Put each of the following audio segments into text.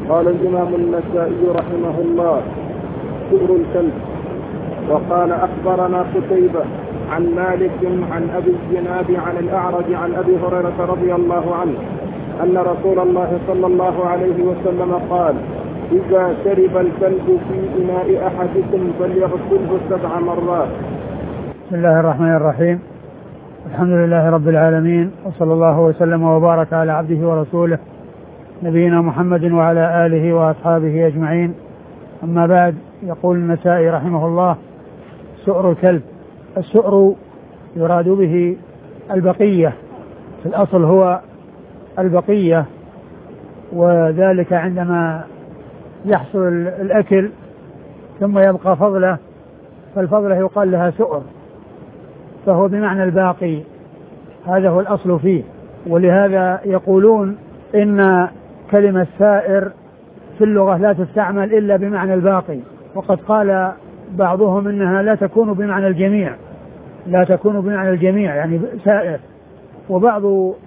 قال الإمام النسائي رحمه الله: سؤر الكلب. وقال: أخبرنا قتيبة عن مالك عن أبي الزناد عن الأعرج عن أبي هريرة رضي الله عنه أن رسول الله صلى الله عليه وسلم قال: إذا شرب الكلب في إناء أحدكم فليغسله 7 مرات. بسم الله الرحمن الرحيم. الحمد لله رب العالمين، وصلى الله وسلم وبارك على عبده ورسوله نبينا محمد وعلى آله وأصحابه أجمعين. أما بعد، يقول النسائي رحمه الله: سؤر الكلب. السؤر يراد به البقية، في الأصل هو البقية، وذلك عندما يحصل الأكل ثم يبقى فضله، فالفضلة يقال لها سؤر، فهو بمعنى الباقي، هذا هو الأصل فيه. ولهذا يقولون إن كلمة سائر في اللغة لا تستعمل إلا بمعنى الباقي، وقد قال بعضهم إنها لا تكون بمعنى الجميع، لا تكون بمعنى الجميع يعني سائر. وبعض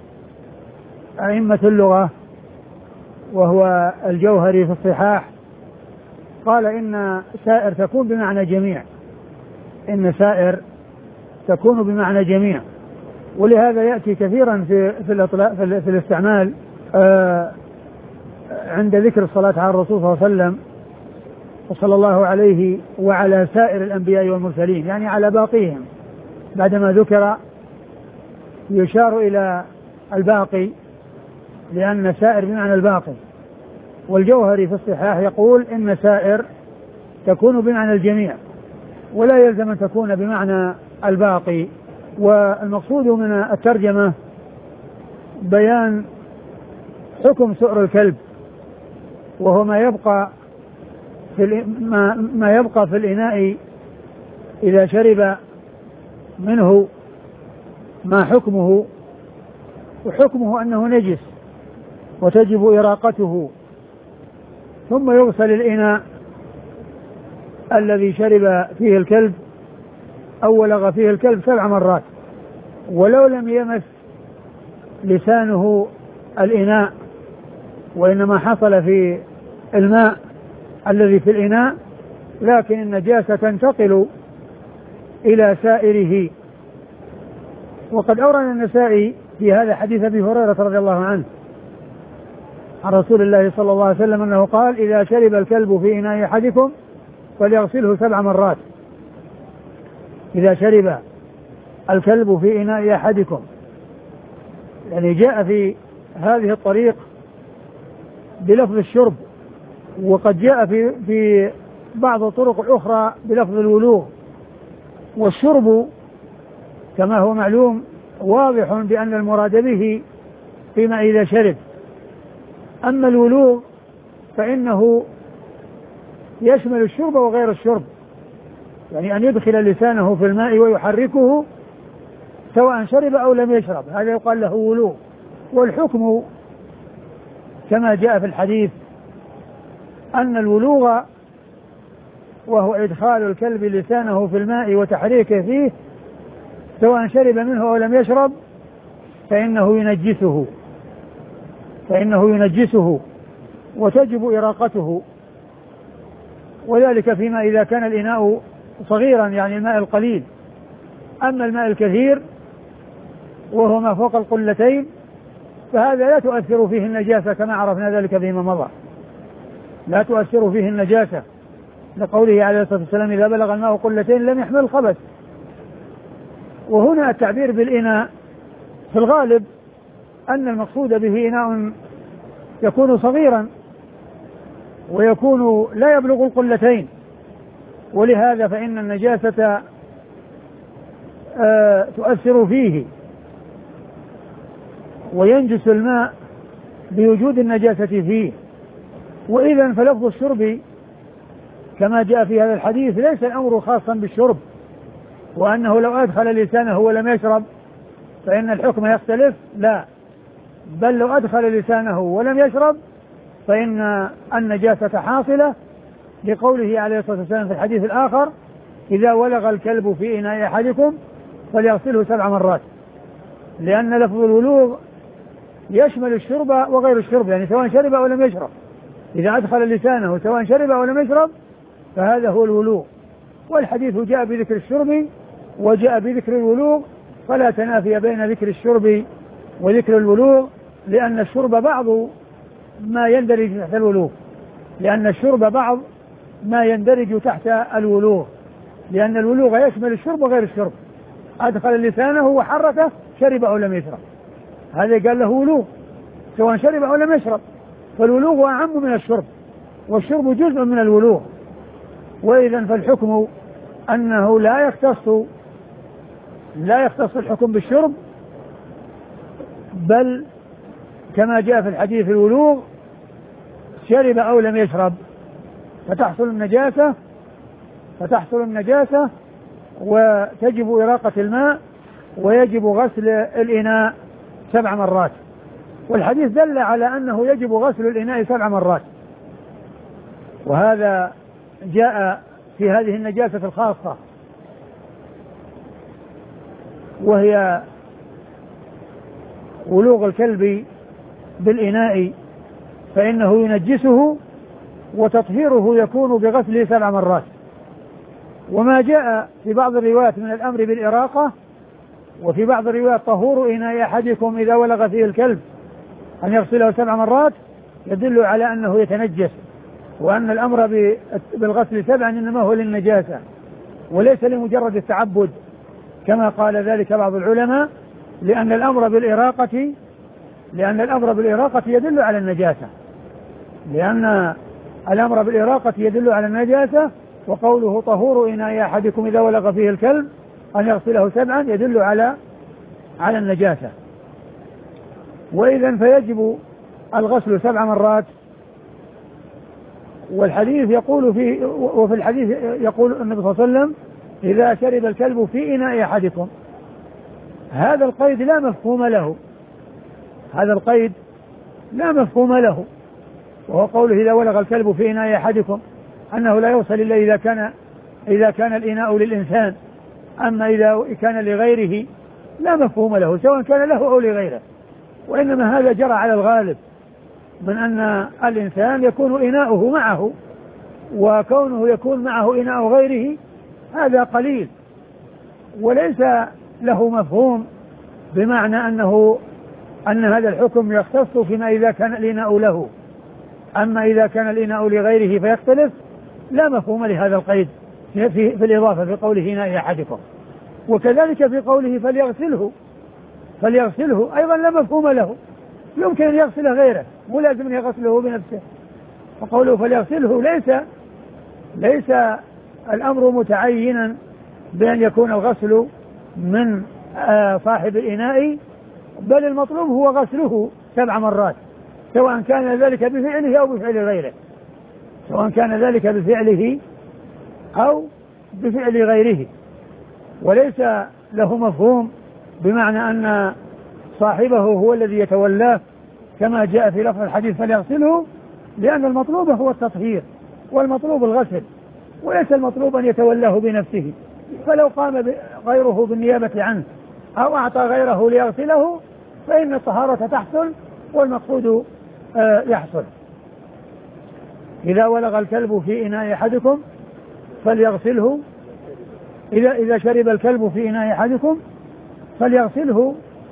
أئمة اللغة وهو الجوهري في الصحاح قال إن سائر تكون بمعنى جميع، إن سائر تكون بمعنى جميع. ولهذا يأتي كثيرا في الاستعمال عند ذكر الصلاة على الرسول صلى الله عليه وسلم وصلى الله عليه وعلى سائر الأنبياء والمرسلين، يعني على باقيهم. بعدما ذكر يشار إلى الباقي، لأن سائر بمعنى الباقي. والجوهري في الصحاح يقول إن سائر تكون بمعنى الجميع، ولا يلزم أن تكون بمعنى الباقي. والمقصود من الترجمة بيان حكم سؤر الكلب، وهو ما يبقى في الإناء إذا شرب منه، ما حكمه. وحكمه أنه نجس وتجب إراقته، ثم يغسل الإناء الذي شرب فيه الكلب أو ولغ فيه الكلب 7 مرات، ولو لم يمس لسانه الإناء، وإنما حصل في الماء الذي في الإناء، لكن النجاسة تنتقل إلى سائره. وقد أورد النسائي في هذا حديث أبي هريرة رضي الله عنه عن رسول الله صلى الله عليه وسلم أنه قال: إذا شرب الكلب في إناء أحدكم فليغسله 7 مرات. إذا شرب الكلب في إناء أحدكم، يعني جاء في هذه الطريق بلفظ الشرب، وقد جاء في بعض الطرق الأخرى بلفظ الولوغ. والشرب كما هو معلوم واضح بأن المراد به فيما إذا شرب. أما الولوغ فإنه يشمل الشرب وغير الشرب، يعني أن يدخل لسانه في الماء ويحركه سواء شرب أو لم يشرب، هذا يقال له ولوغ. والحكم كما جاء في الحديث أن الولوغ وهو إدخال الكلب لسانه في الماء وتحريكه فيه سواء شرب منه أو لم يشرب فإنه ينجسه وتجب إراقته. وذلك فيما إذا كان الإناء صغيرا، يعني الماء القليل. أما الماء الكثير وهو ما فوق القلتين فهذا لا تؤثر فيه النجاسة، كما عرفنا ذلك فيما مضى، لا تؤثر فيه النجاسة، لقوله عليه الصلاة والسلام: إذا بلغ الماء قلتين لم يحمل الخبث. وهنا التعبير بالإناء في الغالب أن المقصود به إناء يكون صغيرا ويكون لا يبلغ القلتين، ولهذا فإن النجاسة تؤثر فيه وينجس الماء بوجود النجاسة فيه. وإذا فلفظ الشرب كما جاء في هذا الحديث ليس الأمر خاصا بالشرب، وأنه لو أدخل لسانه ولم يشرب فإن الحكم يختلف، لا، بل لو أدخل لسانه ولم يشرب فإن النجاسة حاصلة، لقوله عليه الصلاة والسلام في الحديث الآخر: إذا ولغ الكلب في إناء أحدكم فليغسله 7 مرات، لأن لفظ الولوغ يشمل الشرب وغير الشرب، يعني سواء شرب أو لم يشرب، إذا أدخل لسانه سواء شرب أو لم يشرب فهذا هو الولوغ. والحديث جاء بذكر الشرب وجاء بذكر الولوغ، فلا تنافي بين ذكر الشرب وذكر الولوغ، لأن الشرب بعض ما يندرج تحت الولوغ، لأن الشرب بعض ما يندرج تحت الولوغ، لأن الولوغ يشمل الشرب وغير الشرب. أدخل لسانه وحركه شرب أو لم يشرب، هذا قال له ولوغ سواء شرب أو لم يشرب، فالولوغ أعم من الشرب، والشرب جزء من الولوغ. وإذا فالحكم أنه لا يختص الحكم بالشرب، بل كما جاء في الحديث الولوغ شرب أو لم يشرب فتحصل النجاسة وتجب إراقة الماء ويجب غسل الإناء 7 مرات. والحديث دل على أنه يجب غسل الإناء 7 مرات، وهذا جاء في هذه النجاسة الخاصة وهي ولوغ الكلب بالإناء، فإنه ينجسه وتطهيره يكون بغسله 7 مرات. وما جاء في بعض الروايات من الأمر بالإراقة، وفي بعض الروايات طهور إناء أحدكم إذا ولغ فيه الكلب أن يغسله 7 مرات، يدل على أنه يتنجس، وأن الأمر بالغسل 7 إنما هو للنجاسة وليس لمجرد التعبد كما قال ذلك بعض العلماء، لأن الأمر بالإراقة يدل على النجاسة، وقوله طهور إناء أحدكم إذا ولغ فيه الكلب أن يغسله 7 يدل على النجاسة. وإذا فيجب الغسل 7 مرات. والحديث يقول وفي الحديث يقول النبي صلى الله عليه وسلم إذا شرب الكلب في إناء أحدكم، هذا القيد لا مفهوم له، وهو قوله إذا ولغ الكلب في إناء أحدكم أنه لا يوصل إلا إذا كان الإناء للإنسان، أما إذا كان لغيره لا مفهوم له سواء كان له أو لغيره، وإنما هذا جرى على الغالب من أن الإنسان يكون إناؤه معه، وكونه يكون معه إناء غيره هذا قليل وليس له مفهوم، بمعنى أن هذا الحكم يختص فيما إذا كان الإناء له، أما إذا كان الإناء لغيره فيختلف، لا مفهوم لهذا القيد في الإضافة في قوله إناء أحدكم. وكذلك في قوله فليغسله أيضا لا مفهوم له، يمكن أن يغسل غيره مو لازم أن يغسله بنفسه. وقوله فليغسله ليس الأمر متعينا بأن يكون الغسل من صاحب الإناء، بل المطلوب هو غسله 7 مرات سواء كان ذلك بفعله أو بفعل غيره، وليس له مفهوم بمعنى أن صاحبه هو الذي يتولاه كما جاء في لفظ الحديث فليغسله، لأن المطلوب هو التطهير والمطلوب الغسل، وليس المطلوب أن يتولاه بنفسه. فلو قام غيره بالنيابة عنه أو أعطى غيره ليغسله فإن الطهارة تحصل والمقصود يحصل. إذا ولغ الكلب في إناء أحدكم فليغسله، إذا شرب الكلب في إناء أحدكم فليغسله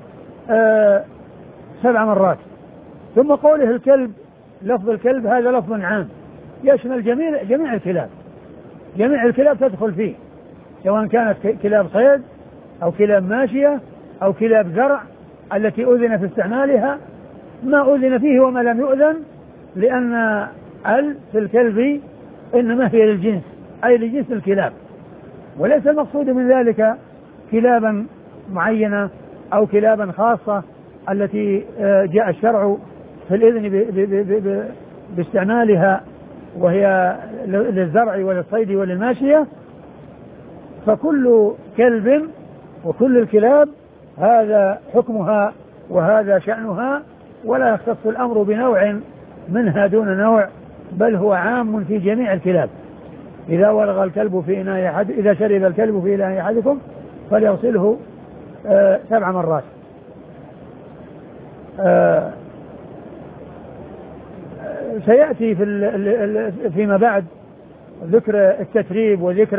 7 مرات. ثم قوله الكلب، لفظ الكلب هذا لفظ عام يشمل جميع الكلاب، جميع الكلاب تدخل فيه، سواء كانت كلاب صيد أو كلاب ماشية أو كلاب زرع التي أذن في استعمالها، ما أذن فيه وما لم يؤذن، لأن في الكلب إنما هي للجنس، أي لجنس الكلاب، وليس المقصود من ذلك كلابا معينة أو كلابا خاصة التي جاء الشرع في الإذن باستعمالها وهي للزرع وللصيد وللماشية. فكل كلب وكل الكلاب هذا حكمها وهذا شأنها، ولا يختص الأمر بنوع منها دون نوع، بل هو عام في جميع الكلاب. إذا ولغ الكلب في إناء إذا شرب الكلب في إناء أحدكم فليغسله 7 مرات. سيأتي فيما بعد ذكر التتريب وذكر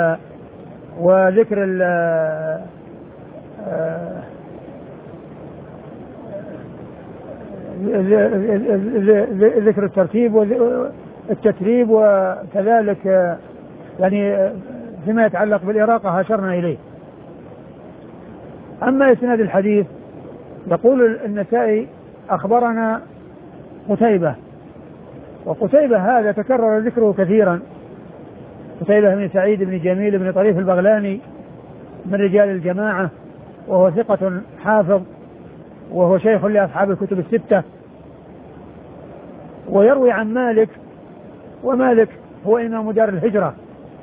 ذكر الترتيب والتتريب، وكذلك يعني فيما يتعلق بالإراقة أشرنا إليه. أما إسناد الحديث يقول النسائي أخبرنا قتيبة، وقتيبة هذا تكرر ذكره كثيرا، قتيبة بن سعيد بن جميل بن طريف البغلاني من رجال الجماعة، وهو ثقة حافظ، وهو شيخ لأصحاب الكتب الستة، ويروي عن مالك، ومالك هو إمام دار الهجرة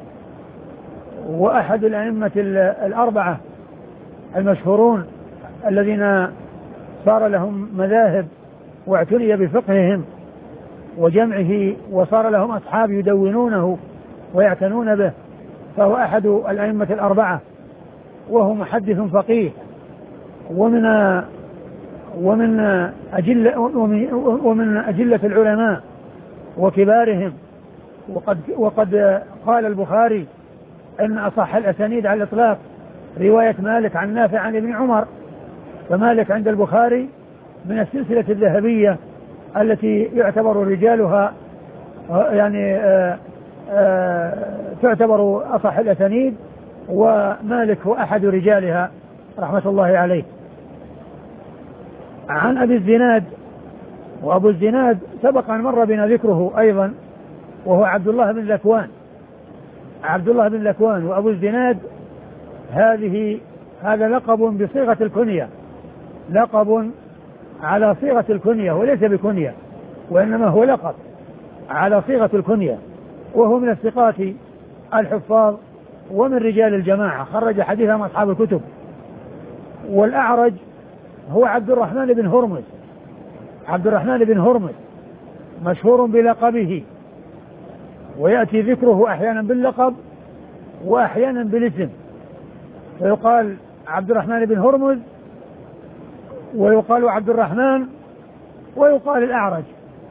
وأحد الأئمة الأربعة المشهورون الذين صار لهم مذاهب واعتني بفقههم وجمعه، وصار لهم أصحاب يدونونه ويعتنون به، فهو أحد الأئمة الأربعة، وهو محدث فقيه ومن أجلة العلماء وكبارهم. وقد قال البخاري إن أصح الأسانيد على الإطلاق رواية مالك عن نافع عن ابن عمر، فمالك عند البخاري من السلسلة الذهبية التي يعتبر رجالها يعني تعتبر أصح الأسانيد، ومالك هو أحد رجالها رحمة الله عليه. عن أبي الزناد، وأبو الزناد سبق أن مر بنا ذكره أيضا، وهو عبد الله بن ذكوان. وأبو الزناد هذا لقب بصيغة الكنية، لقب على صيغة الكنية وليس بكنية، وإنما هو لقب على صيغة الكنية، وهو من الثقات الحفاظ ومن رجال الجماعة، خرج حديثهم أصحاب الكتب. والأعرج هو عبد الرحمن بن هرمز مشهور بلقبه، ويأتي ذكره أحيانا باللقب وأحيانا بالاسم، فيقال عبد الرحمن بن هرمز، ويقال عبد الرحمن، ويقال الأعرج.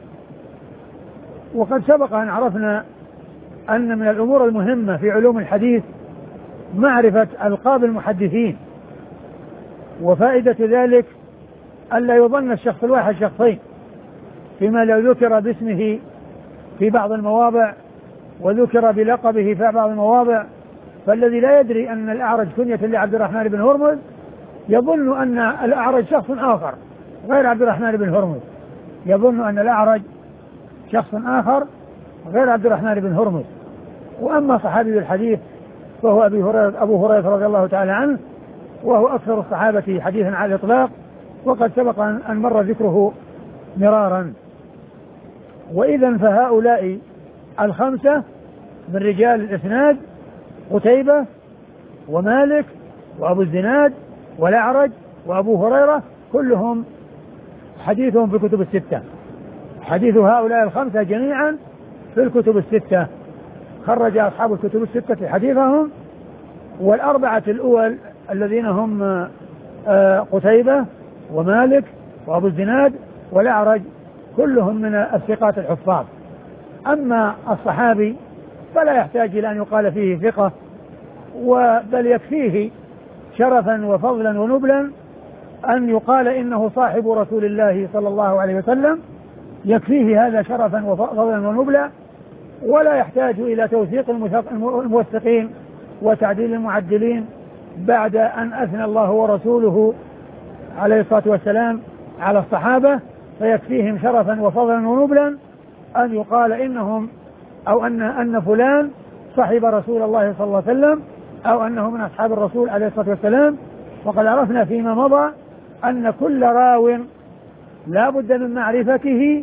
وقد سبق أن عرفنا أن من الأمور المهمة في علوم الحديث معرفة ألقاب المحدثين، وفائدة ذلك ألا يظن الشخص الواحد شخصين، فيما لو ذكر باسمه في بعض المواضع وذكر بلقبه في بعض المواضع، فالذي لا يدري أن الأعرج كنية لعبد الرحمن بن هرمز يظن أن الأعرج شخص آخر غير عبد الرحمن بن هرمز، يظن أن الأعرج شخص آخر غير عبد الرحمن بن هرمز. وأما صحابي الحديث فهو أبو هريرة رضي الله تعالى عنه، وهو أكثر الصحابة حديثا على الإطلاق، وقد سبق أن مر ذكره مرارا. وإذا فهؤلاء الخمسة من رجال الإسناد قتيبة ومالك وأبو الزناد والأعرج وأبو هريرة كلهم حديثهم في الكتب الستة، حديث هؤلاء الخمسة جميعا في الكتب الستة، خرج أصحاب الكتب الستة حديثهم. والأربعة الأول الذين هم قتيبة ومالك وأبو الزناد والأعرج كلهم من الثقات الحفاظ. أما الصحابي فلا يحتاج إلى أن يقال فيه ثقة، بل يكفيه شرفا وفضلا ونبلا أن يقال إنه صاحب رسول الله صلى الله عليه وسلم، يكفيه هذا شرفا وفضلا ونبلا، ولا يحتاج إلى توثيق الموثقين وتعديل المعدلين بعد أن أثنى الله ورسوله عليه الصلاة والسلام على الصحابة، فيكفيهم شرفا وفضلا ونبلا أن يقال إنهم أو أن فلان صحب رسول الله صلى الله عليه وسلم، أو أنه من أصحاب الرسول عليه الصلاة والسلام. وقد عرفنا فيما مضى أن كل راو لا بد من معرفته،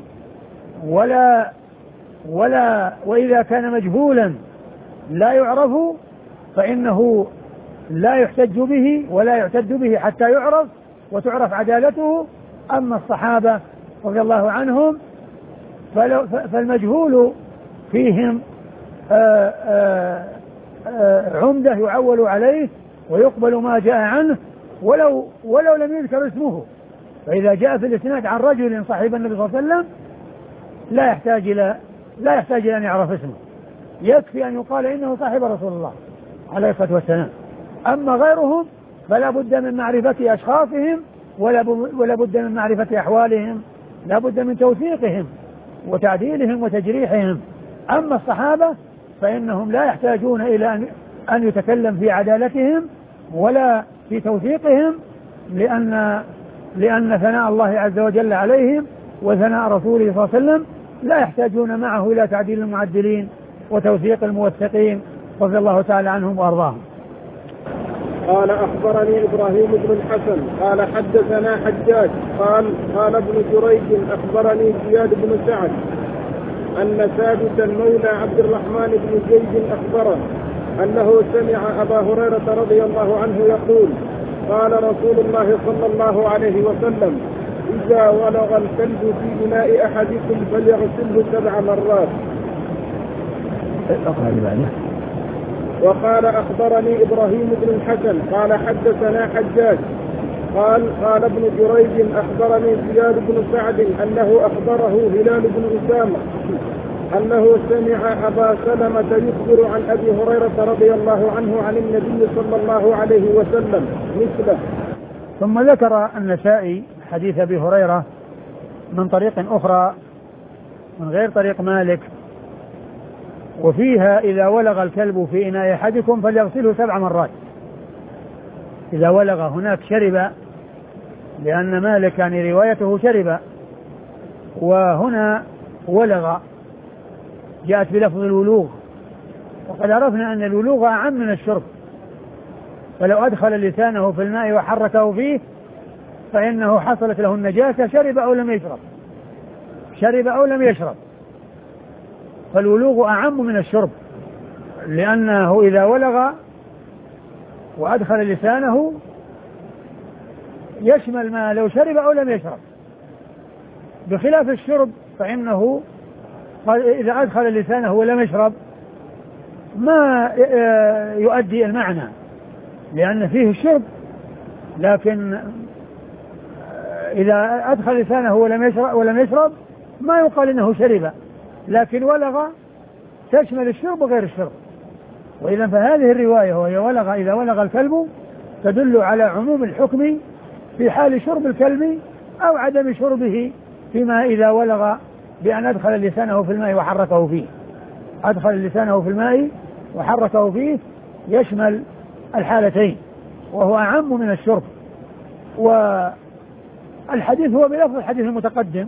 وإذا كان مجهولا لا يعرف فإنه لا يحتج به ولا يعتد به حتى يعرف وتعرف عدالته. أما الصحابة رضي الله عنهم فالمجهول فيهم عمدة يعول عليه ويقبل ما جاء عنه ولو لم يذكر اسمه. فإذا جاء في الإسناد عن رجل صحيب النبي صلى الله عليه وسلم لا يحتاج إلى أن يعرف اسمه، يكفي أن يقال إنه صاحب رسول الله عليه الصلاة والسلام. أما غيرهم فلا بد من معرفة أشخاصهم ولا بد من معرفة أحوالهم، لا بد من توثيقهم وتعديلهم وتجريحهم. أما الصحابة فإنهم لا يحتاجون إلى أن يتكلم في عدالتهم ولا في توثيقهم، لأن ثناء الله عز وجل عليهم وثناء رسوله صلى الله عليه وسلم لا يحتاجون معه إلى تعديل المعدلين وتوثيق الموثقين رضي الله تعالى عنهم وأرضاهم. قال أخبرني إبراهيم بن الحسن قال حدثنا حجاج قال ابن جريج أخبرني زياد بن سعد أن ثابتا مولى عبد الرحمن بن زيد أخبره أنه سمع أبا هريرة رضي الله عنه يقول قال رسول الله صلى الله عليه وسلم إذا ولغ الكلب في إناء أحدكم فليغسله 7 مرات. وقال أخبرني إبراهيم بن الحسن قال حدثنا حجاج قال ابن جريج أخبرني زياد بن سعد أنه أخبره هلال بن أسامة أنه سمع أبا سلمة يخبر عن أبي هريرة رضي الله عنه عن النبي صلى الله عليه وسلم مثله. ثم ذكر النسائي حديث أبي هريرة من طريق أخرى من غير طريق مالك، وفيها إذا ولغ الكلب في إناء أحدكم فليغسله 7 مرات. إذا ولغ هناك شرب، لأن مالك يعني روايته شرب، وهنا ولغ جاءت بلفظ الولوغ، وقد عرفنا أن الولوغ أعم من الشرب، فلو أدخل لسانه في الماء وحركه فيه فإنه حصلت له النجاسة شرب أو لم يشرب، فالولوغ أعم من الشرب، لأنه إذا ولغ وأدخل لسانه يشمل ما لو شرب أو لم يشرب، بخلاف الشرب فإنه إذا أدخل لسانه ولم يشرب ما يؤدي المعنى، لأن فيه الشرب، لكن إذا أدخل لسانه ولم يشرب ما يقال إنه شرب، لكن ولغ تشمل الشرب وغير الشرب. وإذا فهذه الرواية وهي إذا ولغ الكلب تدل على عموم الحكم في حال شرب الكلب أو عدم شربه، فيما إذا ولغ بأن أدخل لسانه في الماء وحركه فيه. أدخل لسانه في الماء وحركه فيه يشمل الحالتين، وهو أعم من الشرب. والحديث هو بلفظ الحديث المتقدم،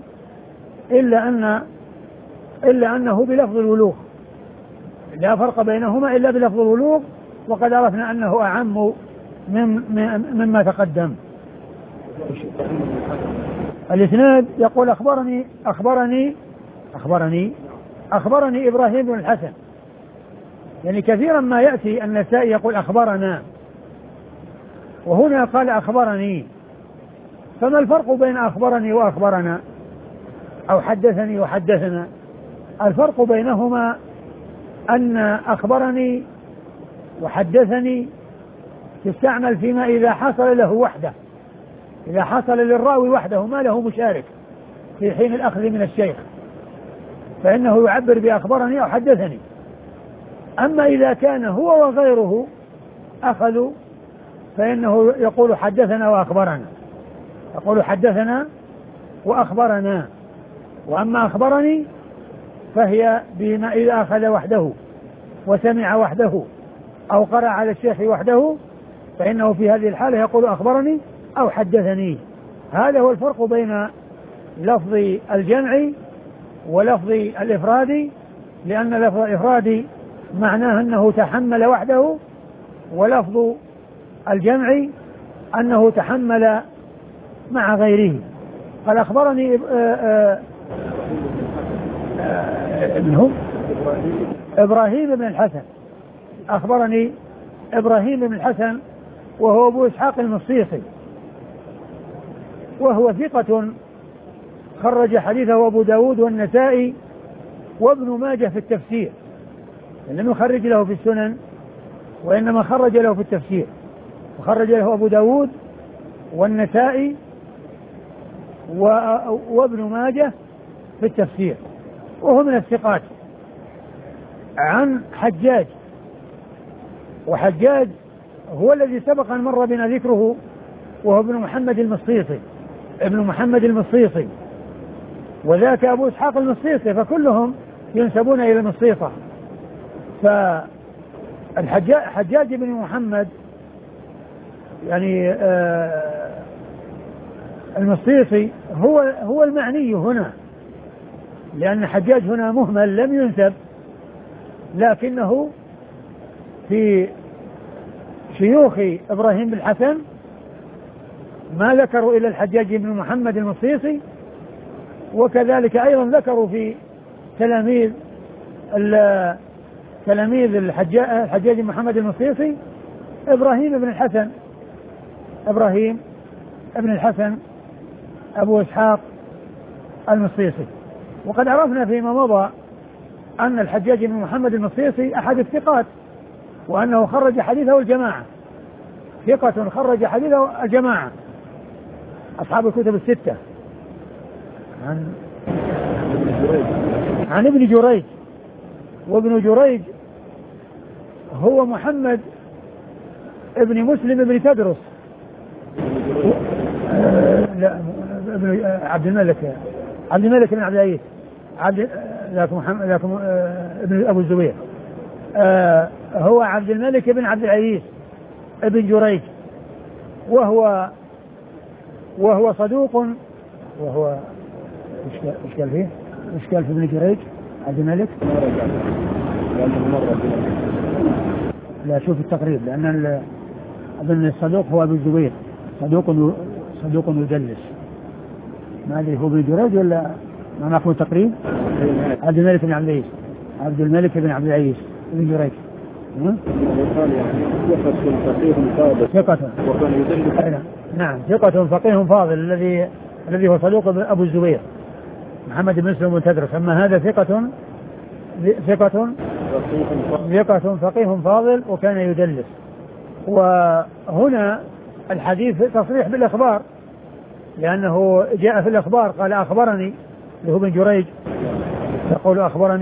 إلا أنه بلفظ الولوغ، لا فرق بينهما إلا بلفظ الولوغ، وقد عرفنا أنه أعم مما تقدم. الإسناد يقول أخبرني إبراهيم بن الحسن، يعني كثيرا ما يأتي النسائي يقول أخبرنا، وهنا قال أخبرني، فما الفرق بين أخبرني وأخبرنا أو حدثني وحدثنا؟ الفرق بينهما أن أخبرني وحدثني تستعمل فيما إذا حصل له وحده، إذا حصل للراوي وحده ما له مشارك في حين الأخذ من الشيخ فإنه يعبر بأخبرني أو حدثني. أما إذا كان هو وغيره أخذوا فإنه يقول حدثنا وأخبرنا، وأما أخبرني فهي بما إذا أخذ وحده وسمع وحده أو قرأ على الشيخ وحده فإنه في هذه الحالة يقول أخبرني أو حدثني. هذا هو الفرق بين لفظ الجمع ولفظ الإفراد، لأن لفظ الإفراد معناه أنه تحمل وحده، ولفظ الجمع أنه تحمل مع غيره. قال أخبرني إبراهيم بن الحسن، أخبرني إبراهيم بن الحسن وهو أبو إسحاق المصيصي، وهو ثقة خرج حديثه أبو داود والنسائي وابن ماجه في التفسير، لم يخرج له في السنن وإنما خرج له في التفسير، وخرج له أبو داود والنسائي وابن ماجه في التفسير، وهو من الثقات. عن حجاج، وحجاج هو الذي سبق أن مر بنا ذكره، وهو ابن محمد المصيصي، ابن محمد المصيصي، وذاك أبو إسحاق المصيصي، فكلهم ينسبون إلى المصيصة. فحجاج بن محمد يعني المصيصي هو المعني هنا، لأن حجاج هنا مهمل لم ينسب، لكنه في شيوخ إبراهيم بن الحسن ما ذكروا إلا الحجاج بن محمد المصيصي، وكذلك أيضا ذكروا في تلاميذ الحجاج بن محمد المصيصي إبراهيم بن الحسن أبو إسحاق المصيصي. وقد عرفنا فيما مضى أن الحجاج بن محمد المصيصي أحد الثقات، وأنه خرج حديثه الجماعة، ثقة خرج حديثه الجماعة أصحاب الكتب الستة. عن ابن جريج، وابن جريج هو محمد ابن مسلم ابن تدرس، لا ابن عبد الملك بن عبد العزيز، ذاك ابن أبو الزبير، هو عبد الملك بن عبد العزيز ابن جريج، وهو صدوق، وهو ايش قال في ابن جريج عبد الملك؟ لا شوف التقريب، لأن أظن الصدوق هو أبو الزبير، صدوق يدلس، ما أدري هو ابن جريج ولا ما ناخذ تقريب. عبد الملك بن عبد العزيز، عبد الملك بن عبد العزيز ابن جريج. ثقة، نعم ثقة فقيه فاضل، الذي هو صدوق أبو الزبير محمد بن مسلم بن تدرس. أما هذا ثقة فقيه فاضل وكان يدلس. وهنا الحديث تصريح بالإخبار، لأنه جاء في الإخبار قال أخبرني، اللي هو ابن جريج يقول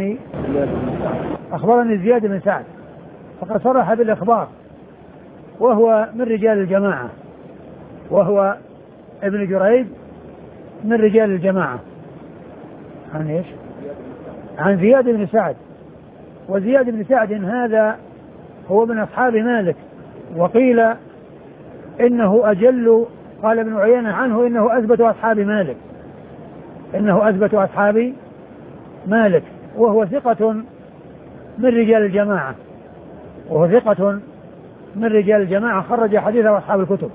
أخبرني زياد بن سعد، فقد صرح بالإخبار، وهو من رجال الجماعة، وهو ابن جريج من رجال الجماعة. عن ايش؟ عن زياد بن سعد، وزياد بن سعد هذا هو من أصحاب مالك، وقيل إنه أجل، قال ابن عيينة عنه إنه أثبت أصحاب مالك، وهو ثقة من رجال الجماعة، خرج حديثه أصحاب الكتب.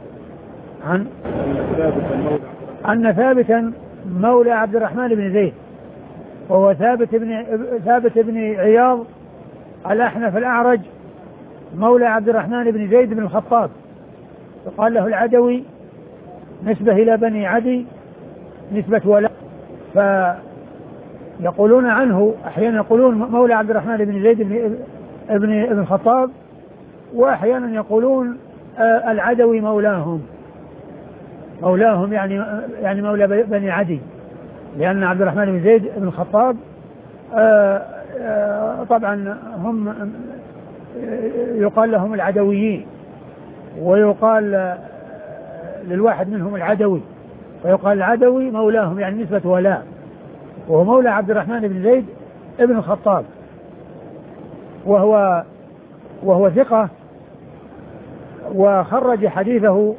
أن ثابتا مولى عبد الرحمن بن زيد، وهو ثابت بن عياض الأحنف الأعرج مولى عبد الرحمن بن زيد بن الخطاب، يقال له العدوي، نسبة إلى بني عدي، نسبة ولاء. فيقولون عنه أحيانا يقولون مولى عبد الرحمن بن زيد بن الخطاب، وأحيانا يقولون العدوي مولاهم يعني مولى بني عدي، لأن عبد الرحمن بن زيد بن الخطاب طبعا هم يقال لهم العدويين، ويقال للواحد منهم العدوي، ويقال العدوي مولاهم يعني نسبة ولاء، وهو مولى عبد الرحمن بن زيد بن الخطاب، وهو ثقة، وخرج حديثه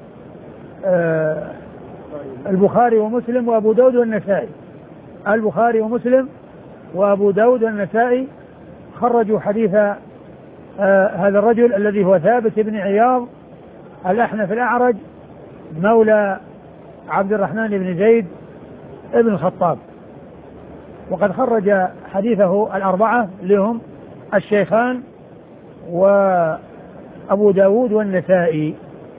البخاري ومسلم وأبو داود والنسائي. البخاري ومسلم وأبو داود والنسائي خرجوا حديث هذا الرجل الذي هو ثابت بن عياض الأحنف الأعرج مولى عبد الرحمن بن زيد بن الخطاب. وقد خرج حديثه الأربعة لهم الشيخان وأبو داود والنسائي.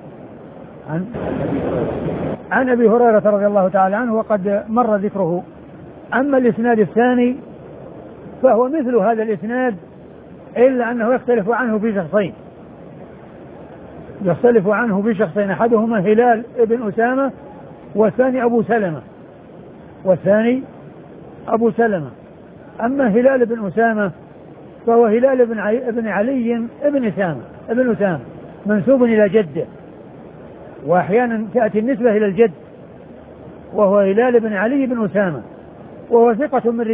عن أبي هريرة رضي الله تعالى عنه وقد مر ذكره. أما الإسناد الثاني فهو مثل هذا الإسناد، إلا أنه يختلف عنه في شخصين، أحدهما هلال ابن أسامة، والثاني أبو سلمة. أما هلال بن أسامة فهو هلال بن علي بن أسامة منسوب إلى جده، وأحيانا تأتي النسبة إلى الجد، وهو هلال بن علي بن أسامة، وهو ثقة من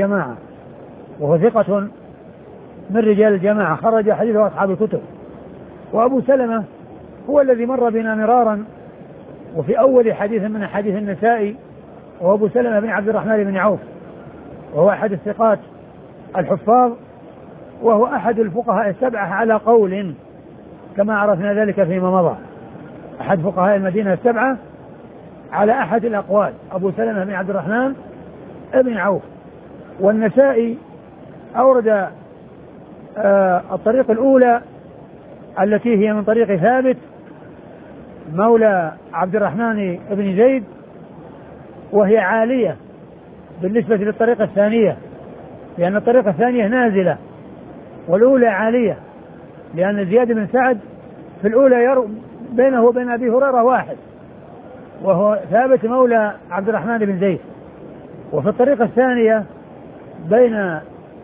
رجال الجماعة، خرج حديثه أصحاب الكتب. وأبو سلمة هو الذي مر بنا مرارا وفي أول حديث من حديث النسائي، وأبو سلمة بن عبد الرحمن بن عوف، وهو أحد الثقات الحفاظ، وهو أحد الفقهاء السبعة على قول كما عرفنا ذلك فيما مضى، أحد فقهاء المدينة السبعة على أحد الأقوال، أبو سلمة بن عبد الرحمن بن عوف. والنسائي أورد الطريق الأولى التي هي من طريق ثابت مولى عبد الرحمن بن زيد، وهي عالية بالنسبة للطريقة الثانية، لأن الطريقة الثانية نازلة والأولى عالية، لأن زياد بن سعد في الأولى بينه وبين أبي هريرة واحد، وهو ثابت مولى عبد الرحمن بن زيد. وفي الطريقة الثانية بين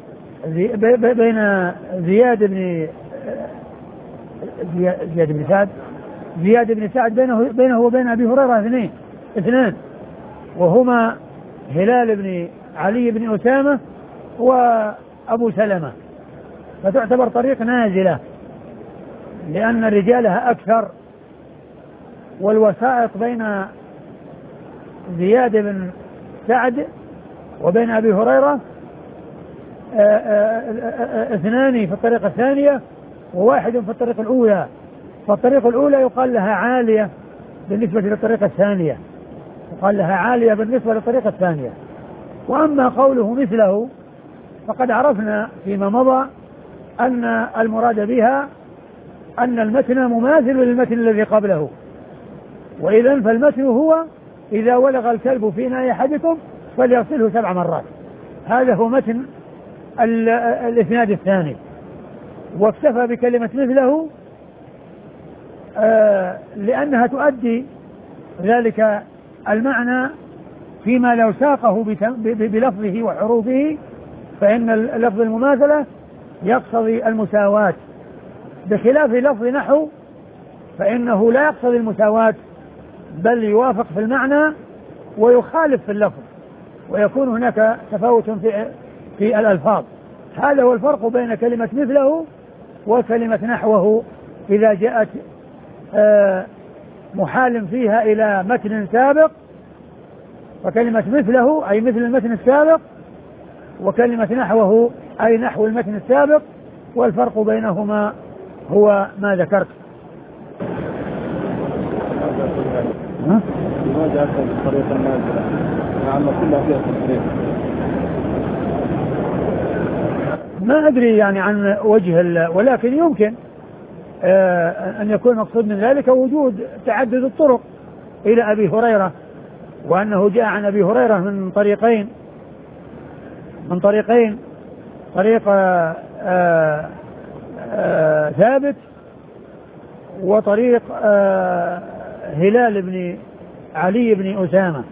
زياد بن سعد بينه وبين أبي هريرة اثنان، وهما هلال بن علي بن أسامة وأبو سلمة، فتعتبر طريق نازلة لأن رجالها أكثر، والوسائط بين زياد بن سعد وبين أبي هريرة اثنان في الطريقة الثانية وواحد في الطريقة الأولى، فالطريقة الأولى يقال لها عالية بالنسبة للطريقة الثانية، وأما قوله مثله فقد عرفنا فيما مضى أن المراد بها أن المتن مماثل للمتن الذي قبله، وإذا فالمتن هو إذا ولغ الكلب في إناء أحدكم فليغسله 7 مرات. هذا هو متن الإسناد الثاني، واكتفى بكلمة مثله لأنها تؤدي ذلك المعنى فيما لو ساقه بلفظه وحروفه، فإن لفظ المماثلة يقتضي المساواة، بخلاف لفظ نحو فإنه لا يقتضي المساواة بل يوافق في المعنى ويخالف في اللفظ، ويكون هناك تفاوت في الألفاظ. هذا هو الفرق بين كلمة مثله وكلمة نحوه إذا جاءت محال فيها إلى متن سابق، وكلمة مثله أي مثل المتن السابق، وكلمة نحوه أي نحو المتن السابق، والفرق بينهما هو ما ذكرت. لماذا أكثر بالطريقة النازلة مع أن كلها فيها تصريح؟ ما أدري يعني عن وجه ولكن يمكن أن يكون مقصود من ذلك وجود تعدد الطرق إلى أبي هريرة، وأنه جاء عن أبي هريرة من طريقين، طريق ثابت وطريق هلال بن علي بن أسامة.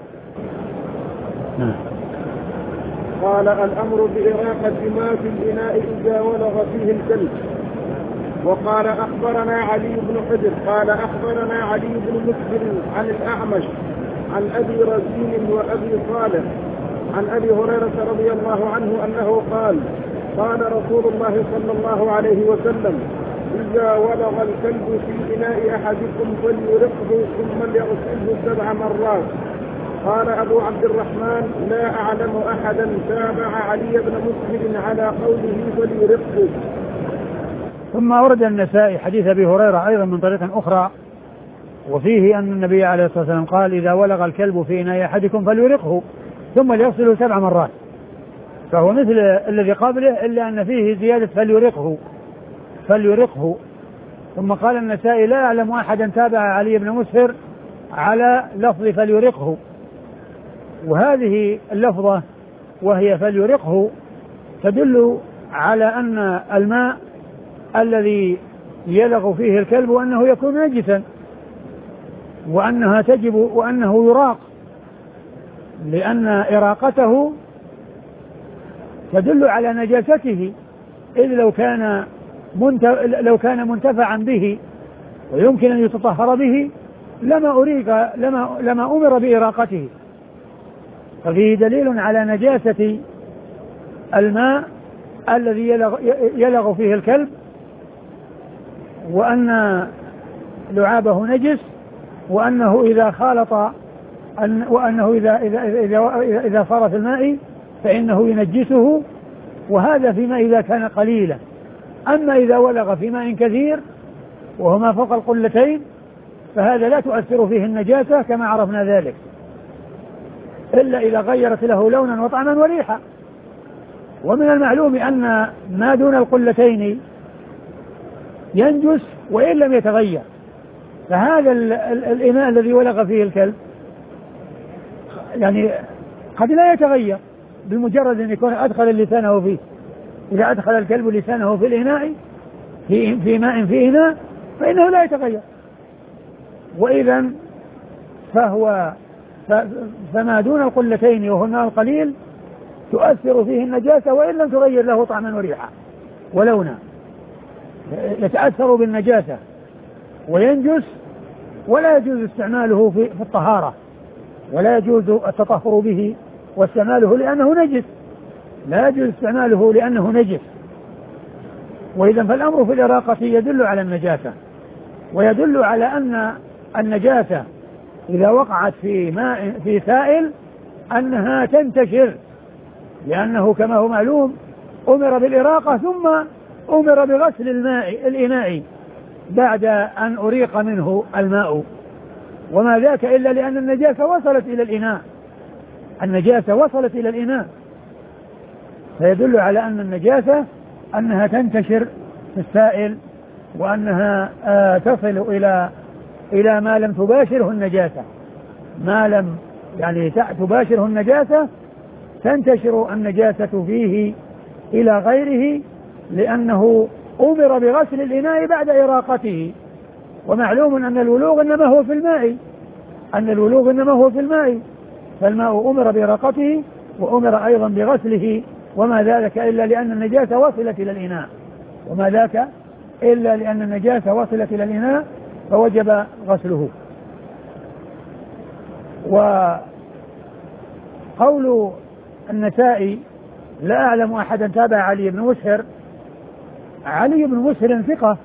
قال الأمر بإراقة ما في الإناء إذا ولغ فيه الكلب. وقال أخبرنا علي بن حجر قال أخبرنا علي بن مسهر عن الأعمش عن أبي رزين وأبي صالح عن أبي هريرة رضي الله عنه أنه قال قال رسول الله صلى الله عليه وسلم إذا ولغ الكلب في إناء أحدكم فليرقه ثم ليغسله 7 مرات. قال أبو عبد الرحمن لا أعلم أحدا تابع علي بن مسهر على قوله فليرقه. ثم ورد النسائي حديث أبي هريرة أيضا من طريق أخرى، وفيه أن النبي عليه الصلاة والسلام قال إذا ولغ الكلب في إناء أحدكم فليرقه ثم ليغسله 7 مرات، فهو مثل الذي قبله إلا أن فيه زيادة فليرقه. ثم قال النسائي لا أعلم أحدا تابع علي بن مسهر على لفظ فليرقه، وهذه اللفظة وهي فليرقه تدل على أن الماء الذي يلغ فيه الكلب وأنه يكون نجسا، وأنها تجب وأنه يراق، لأن إراقته تدل على نجاسته، إذ لو كان منتفعا به ويمكن أن يتطهر به لما أمر بإراقته. ففيه دليل على نجاسة الماء الذي يلغ فيه الكلب، وأن لعابه نجس، وأنه إذا خالط وأنه إذا صار في الماء فإنه ينجسه، وهذا فيما إذا كان قليلا. أما إذا ولغ في ماء كثير وهما فوق القلتين فهذا لا تؤثر فيه النجاسة كما عرفنا ذلك، إلا إذا غيرت له لونا وطعما وريحا. ومن المعلوم أن ما دون القلتين ينجس وإن لم يتغير. فهذا الإناء الذي ولغ فيه الكلب يعني قد لا يتغير بمجرد أن يكون أدخل لسانه فيه. إذا أدخل الكلب لسانه في الإناء في ماء في إناء فإنه لا يتغير، وإذا فما دون القلتين وهو الماء القليل تؤثر فيه النجاسة وإن لم تغير له طعما وريحا ولونا، يتأثر بالنجاسة وينجس، ولا يجوز استعماله في الطهارة، ولا يجوز التطهر به واستعماله لأنه نجس، لا يجوز استعماله لأنه نجس. وإذا فالأمر في الإراقة يدل على النجاسة، ويدل على أن النجاسة إذا وقعت في ماء في سائل أنها تنتشر، لأنه كما هو معلوم أمر بالإراقة ثم أمر بغسل الإناء بعد أن أريق منه الماء، وما ذاك إلا لأن النجاسة وصلت إلى الإناء، النجاسة وصلت إلى الإناء، فيدل على أن النجاسة أنها تنتشر في السائل، وأنها تصل إلى ما لم تباشره النجاسة، ما لم يعني تباشره النجاسة تنتشر النجاسة فيه إلى غيره، لأنه أمر بغسل الإناء بعد إراقته. ومعلوم أن الولوغ إنما هو في الماء، فالماء أمر بإراقته وأمر أيضا بغسله، وما ذلك إلا لأن النجاسة وصلت إلى الإناء فوجب غسله. وقول النسائي لا أعلم أحدا تابع علي بن مسهر، علي بن مسهر ثقة،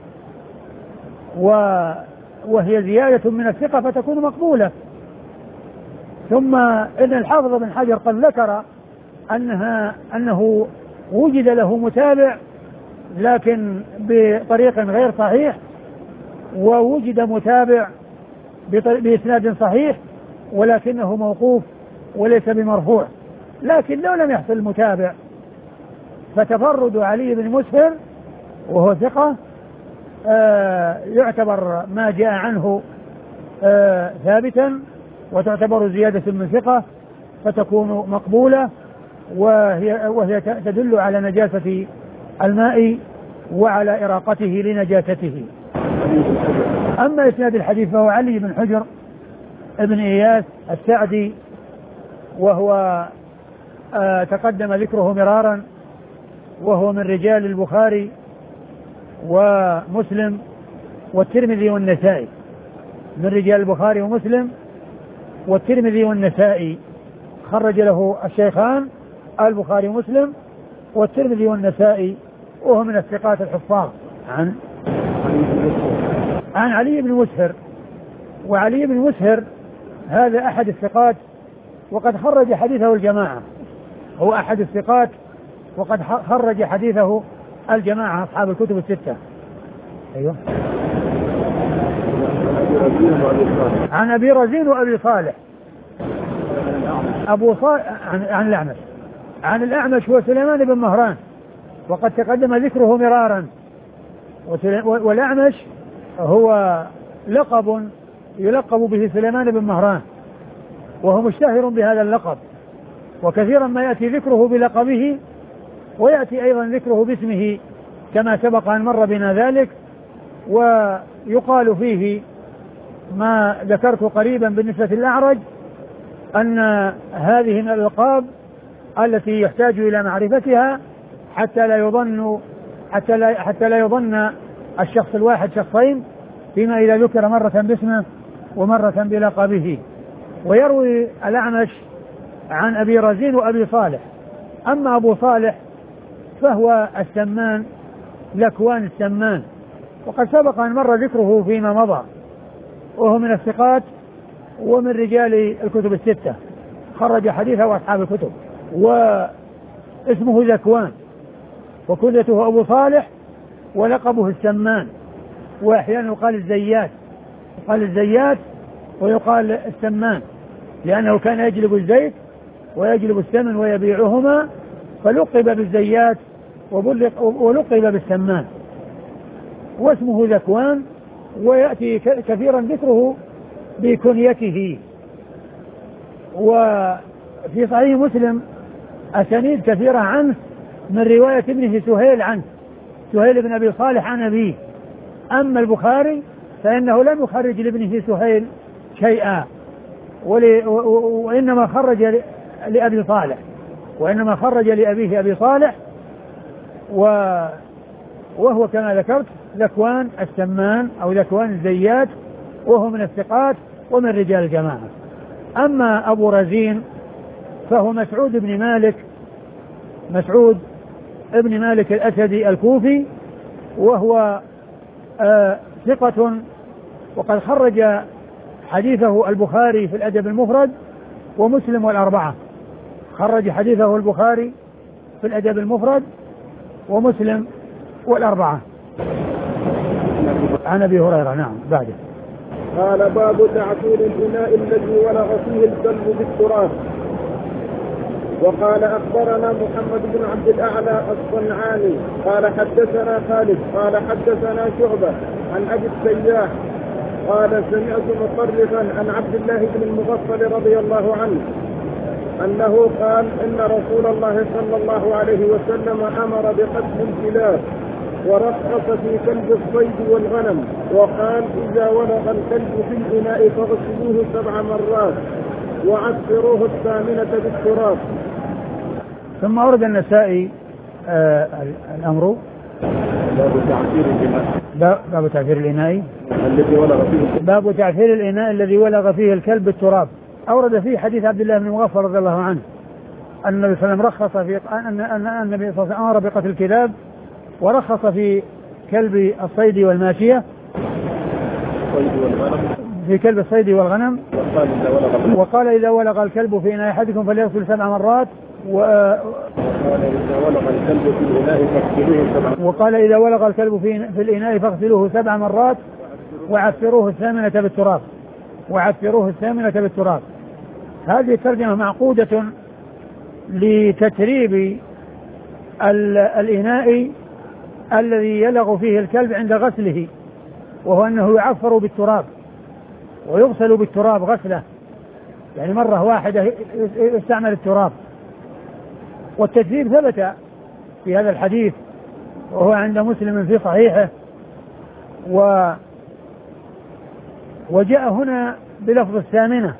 وهي زيادة من الثقة فتكون مقبولة. ثم إن الحافظ بن حجر قد ذكر أنه وجد له متابع لكن بطريق غير صحيح، ووجد متابع بإسناد صحيح ولكنه موقوف وليس بمرفوع. لكن لو لم يحصل المتابع فتفرد علي بن مسهر وهو ثقة يعتبر ما جاء عنه ثابتا، وتعتبر زيادة من ثقة فتكون مقبولة، وهي تدل على نجاسة الماء وعلى إراقته لنجاسته. أما إسناد الحديث فهو علي بن حجر ابن إياس السعدي، وهو تقدم ذكره مرارا، وهو من رجال البخاري ومسلم والترمذي والنسائي، من رجال البخاري ومسلم والترمذي والنسائي، خرج له الشيخان البخاري ومسلم والترمذي والنسائي، وهو من الثقات الحفاظ عن علي بن مسهر. وعلي بن مسهر هذا أحد الثقات وقد خرج حديثه الجماعة، هو أحد الثقات وقد خرج حديثه الجماعة أصحاب الكتب الستة. أيوة. عن أبي رزين وأبي صالح أبو صالح عن الأعمش، عن الأعمش هو سليمان بن مهران، وقد تقدم ذكره مرارا. والأعمش هو لقب يلقب به سليمان بن مهران، وهو مشتهر بهذا اللقب، وكثيرا ما يأتي ذكره بلقبه ويأتي أيضا ذكره باسمه كما سبق أن مر بنا ذلك. ويقال فيه ما ذكرت قريبا بالنسبة للأعرج، أن هذه من الألقاب التي يحتاج إلى معرفتها حتى لا يظن الشخص الواحد شخصين، فيما إذا ذكر مرة باسمه ومرة بلقبه. ويروي الأعمش عن أبي رزين وأبي صالح. أما أبو صالح فهو السمان، ذكوان السمان، وقد سبق أن مر ذكره فيما مضى، وهو من الثقات ومن رجال الكتب الستة، خرج حديثه أصحاب الكتب. واسمه ذكوان، وكنيته أبو صالح، ولقبه السمان، وأحيانا يقال الزيات، يقال الزيات ويقال السمان، لأنه كان يجلب الزيت ويجلب السمن ويبيعهما، فلقب بالزيات ولقب بالسمان، واسمه ذكوان. ويأتي كثيرا ذكره بكنيته. وفي صحيح مسلم أسانيد كثيرة عنه من رواية ابنه سهيل عنه، سهيل بن أبي صالح عن أبيه. أما البخاري فإنه لم يخرج لابنه سهيل شيئا، وإنما خرج لأبي صالح، وإنما خرج لأبيه أبي صالح، وهو كما ذكرت ذكوان السمان أو ذكوان الزيات، وهو من الثقات ومن رجال الجماعة. أما أبو رزين فهو مسعود بن مالك، مسعود ابن مالك الأسدي الكوفي، وهو ثقة، وقد خرج حديثه البخاري في الأدب المفرد ومسلم والأربعة. خرج حديثه البخاري في الأدب المفرد ومسلم والأربعة. عن أبي هريرة. نعم. بعده قال باب تعطير الإناء الذي ولغ فيه الكلب بالتراب. وقال أخبرنا محمد بن عبد الأعلى الصنعاني قال حدثنا خالد قال حدثنا شعبة عن أبي السياح قال سمعت مطرفا عن عبد الله بن المغفل رضي الله عنه أنه قال إن رسول الله صلى الله عليه وسلم أمر بقتل الكلاب ورخص في كلب الصيد والغنم، وقال إذا ولغ الكلب في الإناء فاغسلوه 7 مرات وعفروه 8 بالتراب. ثم أورد النسائي الأمر باب تعفير الإناء الذي ولغ فيه، باب تعفير الإناء الذي ولغ فيه الكلب بالتراب. أورد فيه حديث عبد الله بن المغفل رضي الله عنه أن النبي صلى الله عليه وسلم رخص في أن النبي صلى الله عليه وسلم أمر بقتل الكلاب، ورخص في كلب الصيد والماشية، في كلب الصيد والغنم، وقال إذا ولغ الكلب في إناء أحدكم فليغسل 7 مرات، وقال إذا ولغ الكلب في الإناء فاغسلوه 7 مرات وعفروه 8 بالتراب، وعفروه 8 بالتراب. هذه الترجمة معقودة لتتريب الإناء الذي يلغ فيه الكلب عند غسله، وهو أنه يعفر بالتراب ويغسل بالتراب غسله، يعني مرة واحدة يستعمل التراب. والتتريب ثبت في هذا الحديث، وهو عند مسلم في صحيحه، وجاء هنا بلفظ 8،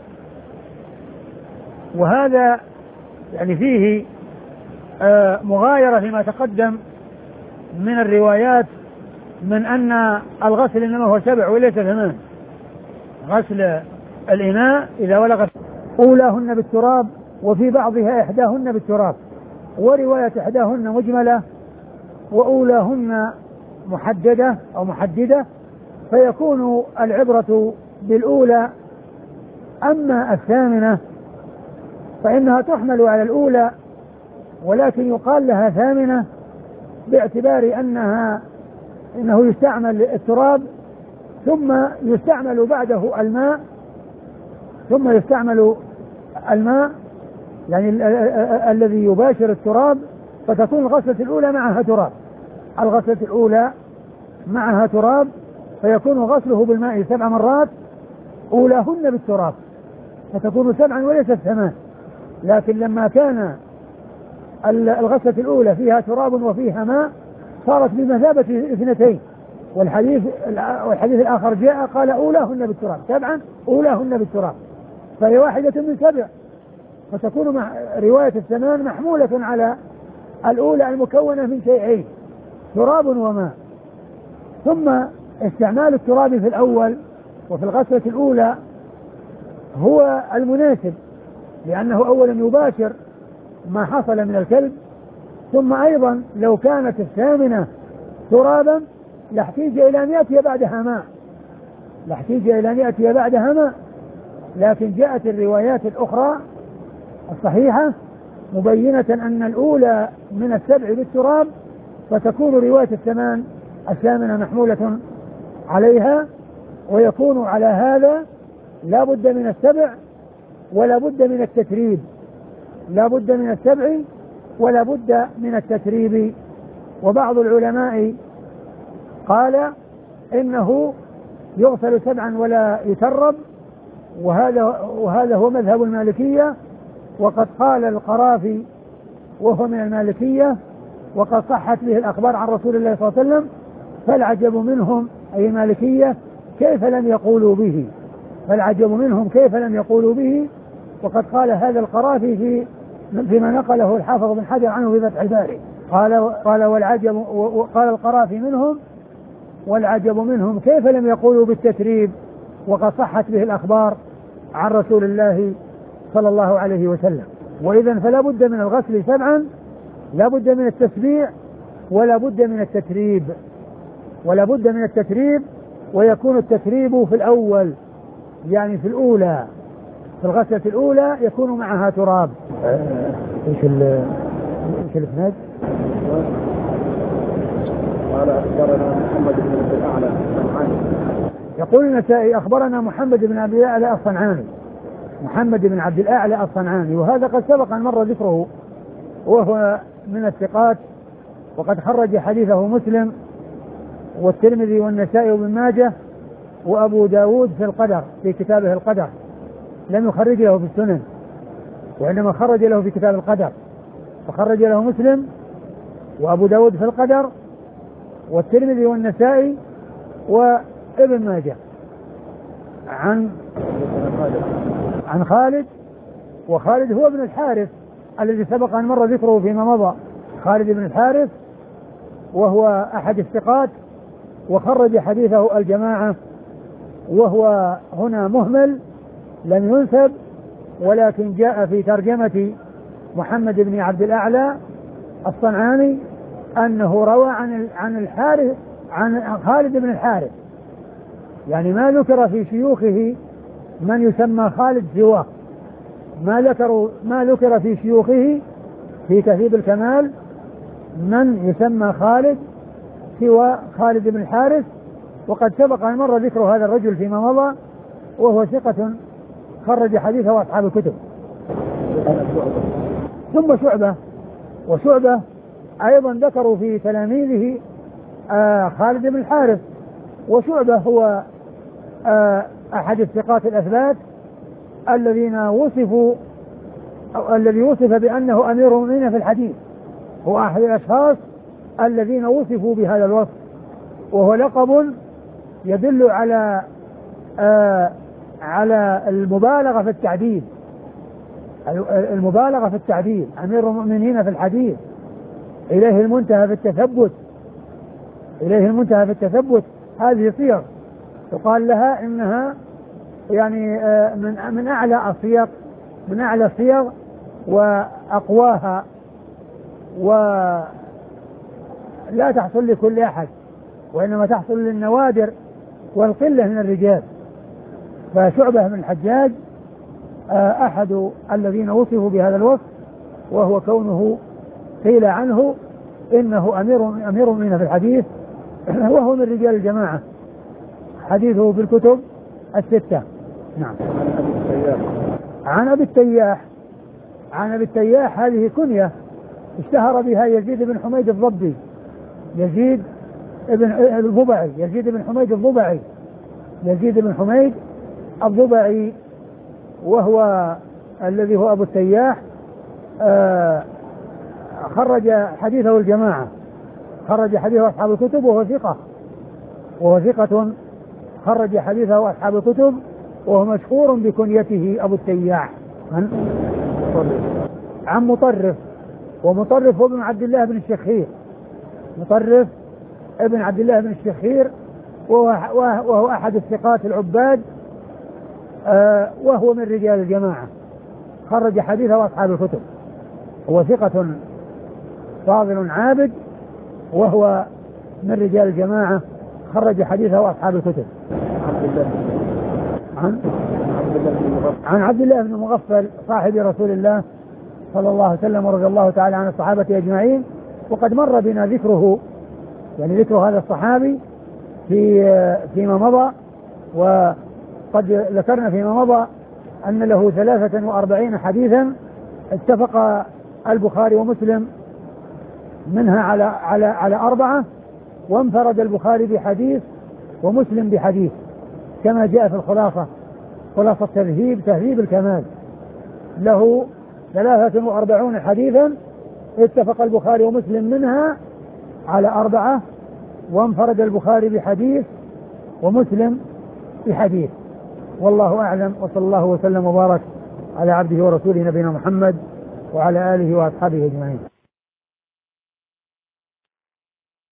وهذا يعني فيه مغايرة فيما تقدم من الروايات من أن الغسل إنما هو 7 وليس 8. غسل الإناء إذا ولغ أولاهن بالتراب، وفي بعضها إحداهن بالتراب، ورواية إحداهن مجملة وأولاهن محددة أو محددة، فيكون العبرة بالأولى. أما 8 فإنها تحمل على الأولى، ولكن يقال لها 8 باعتبار إنه يستعمل التراب ثم يستعمل بعده الماء، ثم يستعمل الماء يعني الذي يباشر التراب، فتكون الغسلة الأولى معها تراب، الغسلة الأولى معها تراب، فيكون غسله بالماء 7 مرات أولاهن بالتراب، فتكون 7 وليست 8. لكن لما كان الغسلة الأولى فيها تراب وفيها ماء صارت بمثابة 2. والحديث الآخر جاء قال أولاهن بالتراب، 7 أولاهن بالتراب، فهي واحدة من 7، فتكون رواية الثمان محمولة على الأولى المكونة من شيئين، تراب وماء. ثم استعمال التراب في الأول وفي الغسلة الأولى هو المناسب، لأنه أولا يباشر ما حصل من الكلب، ثم أيضا لو كانت الثامنة ترابا لاحتاج إلى أن يأتي بعدها ماء، لكن جاءت الروايات الأخرى الصحيحة مبينة أن الأولى من السبع بالتراب، فتكون رواية الثامنة محمولة عليها، ويكون على هذا لا بد من السبع ولا بد من التتريب، لا بد من السبع ولا بد من التتريب. وبعض العلماء قال إنه يغسل سبعا ولا يترب، وهذا هو مذهب المالكية، وقد قال القرافي وهو من المالكية، وقد صحت به الأخبار عن رسول الله صلى الله عليه وسلم، فالعجب منهم أي المالكية كيف لم يقولوا به، وقد قال هذا القرافي فيما نقله الحافظ بن حجر عنه في فتح الباري، قال القرافي منهم والعجب منهم كيف لم يقولوا بالتتريب وقد صحت به الأخبار عن رسول الله صلى الله عليه وسلم. وإذن فلا بد من الغسل سبعا، لا بد من التسبيع ولا بد من التتريب، ويكون التتريب في الأول، يعني في الأولى، في الغسلة الأولى يكون معها تراب. ايش الاسناد؟ قال أخبرنا محمد بن عبد الأعلى الصنعاني. يقول النسائي أخبرنا محمد بن عبد الأعلى الصنعاني، محمد بن عبد الأعلى الصنعاني، وهذا قد سبق أن مر ذكره، وهو من الثقات، وقد خرج حديثه مسلم والترمذي والنسائي وابن ماجه وأبو داود في القدر في كتابه القدر، لم يخرج له في السنن، وإنما خرج له في كتاب القدر، فخرج له مسلم وأبو داود في القدر والترمذي والنسائي وابن ماجه عن خالد، وخالد هو ابن الحارث الذي سبق أن مر ذكره فيما مضى، خالد بن الحارث، وهو أحد الثقات، وخرج حديثه الجماعة، وهو هنا مهمل لم ينسب، ولكن جاء في ترجمة محمد بن عبد الأعلى الصنعاني أنه روى عن الحارث، عن خالد بن الحارث، يعني ما ذكر في شيوخه من يسمى خالد سواه، ما ذكر في شيوخه في تهذيب الكمال من يسمى خالد سوى خالد بن الحارث، وقد سبق أن مر ذكر هذا الرجل فيما مضى، وهو ثقة خرج حديثه أصحاب الكتب. ثم وشعبة أيضا ذكروا في تلاميذه خالد بن الحارث، وشعبة هو أحد الثقات الأثبات الذي وصف بأنه أمير المؤمنين في الحديث، هو أحد الأشخاص الذين وصفوا بهذا الوصف، وهو لقب يدل على المبالغة في التعديل، أمير المؤمنين في الحديث، إليه المنتهى في التثبت، هذه صيغ يقال لها إنها يعني من أعلى الصيغ وأقواها، ولا تحصل لكل أحد، وإنما تحصل للنوادر والقلة من الرجال. فشعبة بن الحجاج أحد الذين وصفوا بهذا الوصف، وهو كونه قيل عنه إنه أمير المؤمنين في الحديث، وهو من رجال الجماعة، حديثه في الكتب الستة. نعم. عن أبي التياح هذه كنية اشتهر بها يزيد بن حميد الضبي، يزيد بن حميد الضبعي، وهو الذي هو أبو التياح، خرج حديثه الجماعة، خرج حديثه أصحاب الكتب، وهو ثقة خرج حديثه أصحاب الكتب، وهو مشهور بكنيته أبو التياح. عن مطرف، ومطرف هو ابن عبد الله بن الشخير، مطرف ابن عبد الله بن الشخير، وهو أحد الثقات العباد، وهو من رجال الجماعة، خرج حديثه أصحاب الكتب، هو ثقة فاضل عابد، وهو من رجال الجماعة، خرج حديثه أصحاب الكتب. عن عبد الله بن مغفل صاحب رسول الله صلى الله عليه وسلم ورضي الله تعالى عن الصحابة أجمعين. وقد مر بنا ذكره، يعني ذكر هذا الصحابي فيما مضى، وقد ذكرنا فيما مضى أن له 43 حديثا اتفق البخاري ومسلم منها على 4، وانفرد البخاري بحديث ومسلم بحديث، كما جاء في الخلاصة، خلاصة تهذيب الكمال، له 43 حديثا اتفق البخاري ومسلم منها على 4، وانفرد البخاري بحديث ومسلم بحديث. والله أعلم، وصلى الله وسلم وبارك على عبده ورسوله نبينا محمد وعلى آله وأصحابه أجمعين.